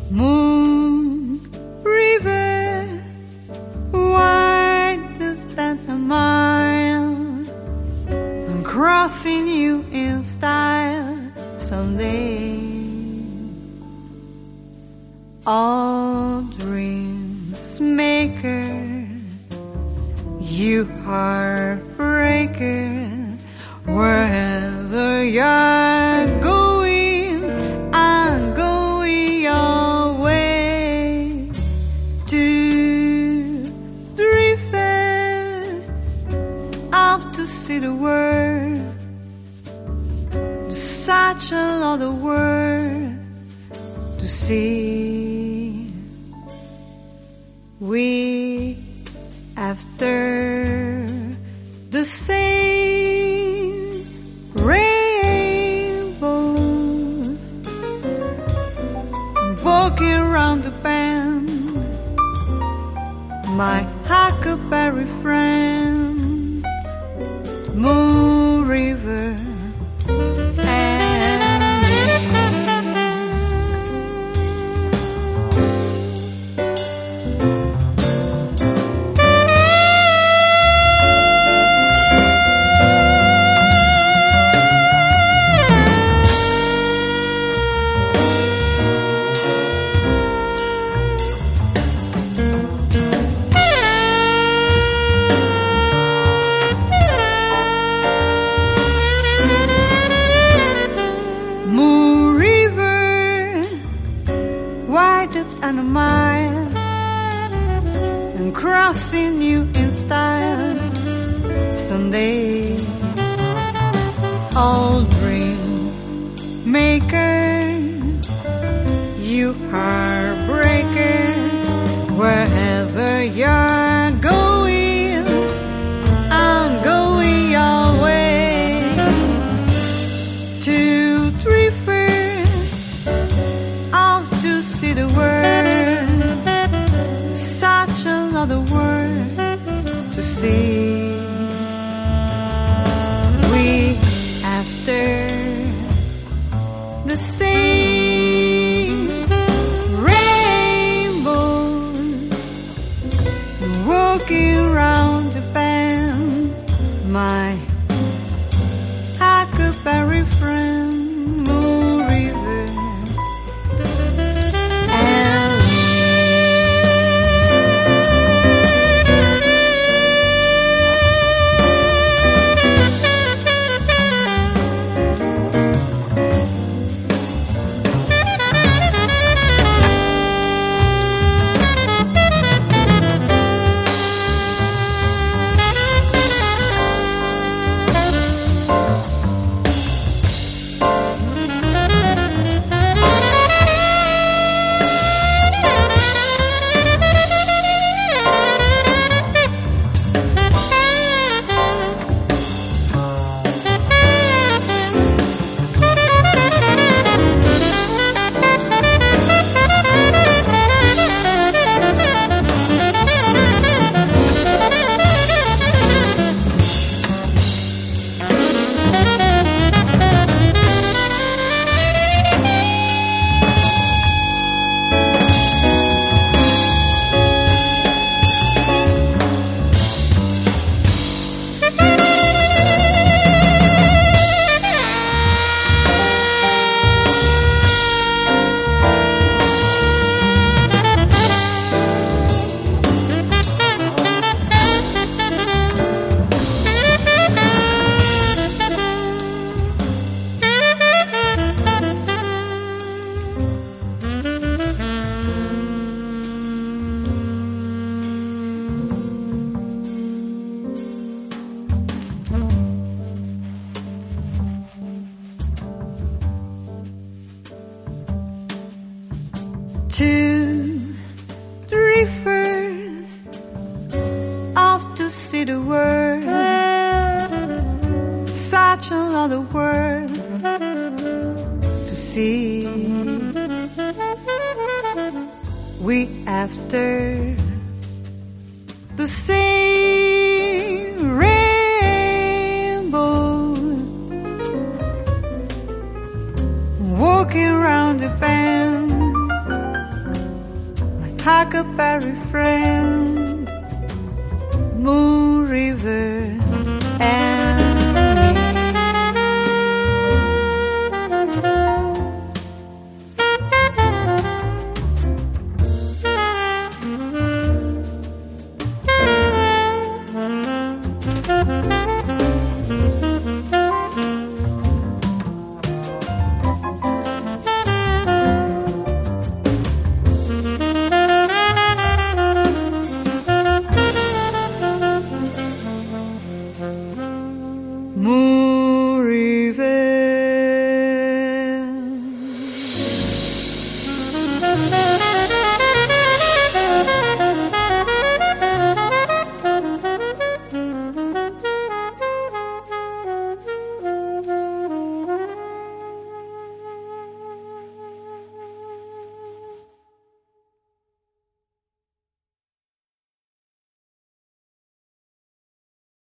Moon river, wider than a mile, I'm crossing you in style someday. All dreams maker, you heartbreaker, wherever you're going, I'm going your way. 2, 3 fast, off to see the world. There's such a lot of world to see. We after the same rainbows, walking around the bend, my huckleberry friend, Moon River and me. And a mile, and crossing you in style someday. All dreams maker, you heartbreaker, wherever you're going, I'm going your way. 2, 3 first, off to see the world. Such another world to see. We after the same rainbow, walking around the bend, my huckleberry friend, Moon River. Two, three first, off to see the world. Such a lot of world to see. We after the same rainbow, walking around the bend, huckleberry friend.